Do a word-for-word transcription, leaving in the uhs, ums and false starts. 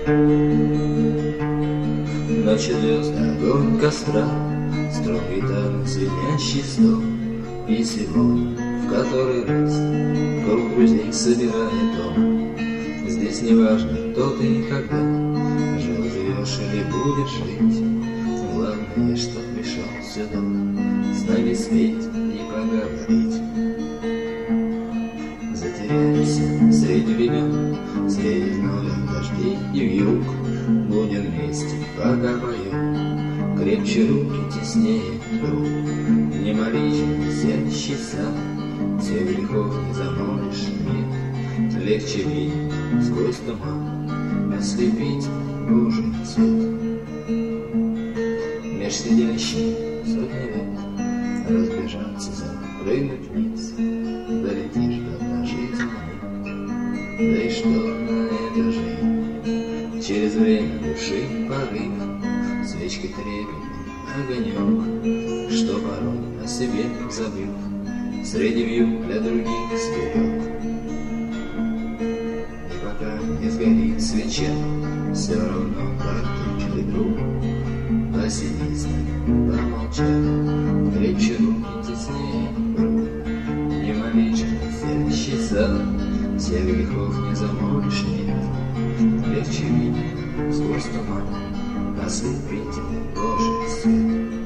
Ночи звезд, огонь костра, строгий там звенящий стол. И сегодня в который раз круг друзей собирает дом. Здесь не важно, кто ты и когда жил, живешь или будешь жить. Главное, чтоб пришел сюда с нами спеть и поговорить. Затеряемся среди времен, среди новых дождей и вьюг. Будем вместе, пока поем, крепче руки, теснее друг. Не молись, висящий сад, всех грехов не замолишь, нет. Легче видеть сквозь туман, ослепить Божий свет. Меж сидящих сотни лет разбежаться, запрыгнуть вниз. Долетишь до дна жизни нет, да и что на это жизнь? Через время души порыв, свечки трепетный огонек, что порой о себе забыв, среди вьюг для других сберег. И пока не сгорит свеча, все равно как ты друг. Посиди с нами, помолчай, крепче руки, теснее друг. Не молись, висящий сад, всех грехов не замолишь, нет. Легче видеть сквозь туман, ослепить Божий свет.